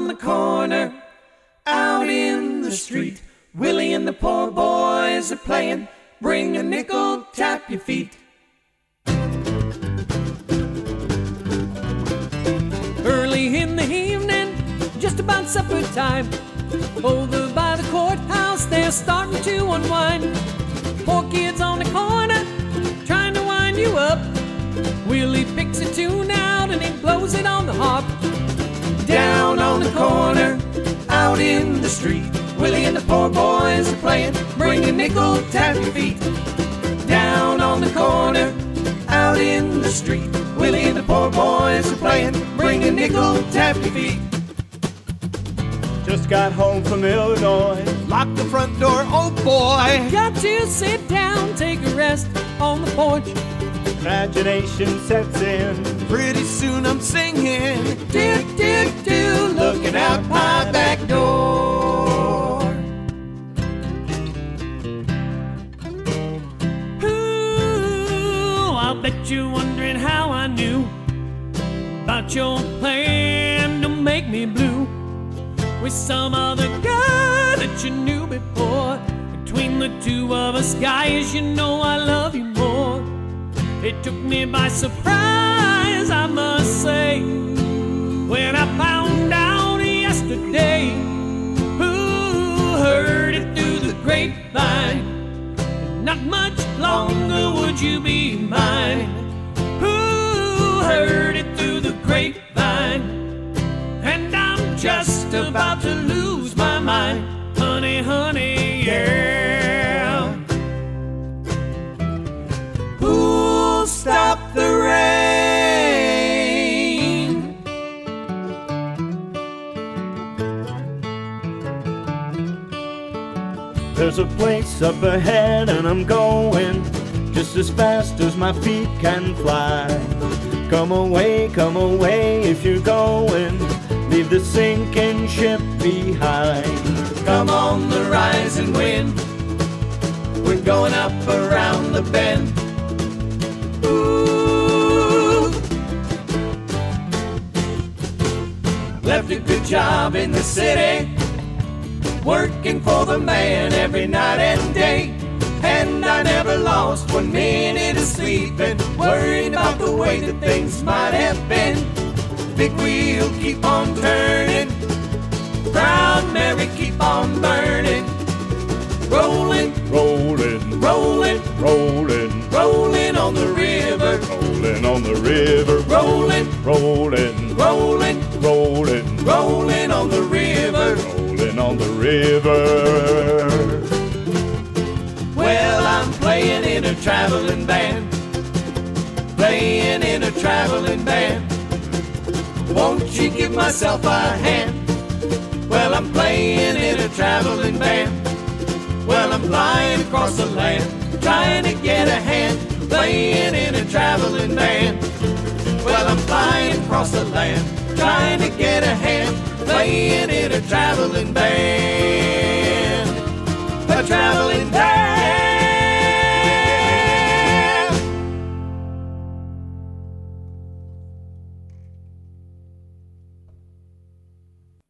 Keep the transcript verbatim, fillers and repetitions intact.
on the corner, out in the street, Willie and the poor boys are playing, bring a nickel, tap your feet. Early in the evening, just about supper time, over by the courthouse, they're starting to unwind. Poor kids on the corner, trying to wind you up. Willie picks a tune out and he blows it on the harp. Down on the corner, out in the street, Willie and the poor boys are playing, bring a nickel, tap your feet. Down on the corner, out in the street, Willie and the poor boys are playing, bring a nickel, tap your feet. Just got home from Illinois, lock the front door, oh boy. Got to sit down, take a rest on the porch. Imagination sets in, pretty soon I'm singing, do, do, do, looking out my back door. Ooh, I'll bet you're wondering how I knew about your plan to make me blue with some other guy that you knew before. Between the two of us, guys, you know I love you more. It took me by surprise, I must say, when I found out yesterday. Who heard it through the grapevine? Not much longer would you be mine. Who heard it through the grapevine? And I'm just about to lose my mind. Honey, honey, yeah. Who'll stop the rain? There's a place up ahead and I'm going just as fast as my feet can fly. Come away, come away if you're going, leave the sinking ship behind. Come on the rising wind, we're going up around the bend. Ooh. Left a good job in the city, working for the man every night and day. And I never lost one minute of sleeping, worried about the way that things might have been. Big wheel keep on turning, proud Mary keep on burning. Rolling, rolling, rolling, rolling, rolling on the river, rolling on the river, rolling, rolling, rolling, rolling, rolling on the river, rolling on the river. Well, I'm playing in a traveling band, playing in a traveling band. Won't you give myself a hand? Well, I'm playing in a traveling band. Well, I'm flying across the land, trying to get a hand, playing in a traveling band. Well, I'm flying across the land, trying to get a hand, playing in a traveling band.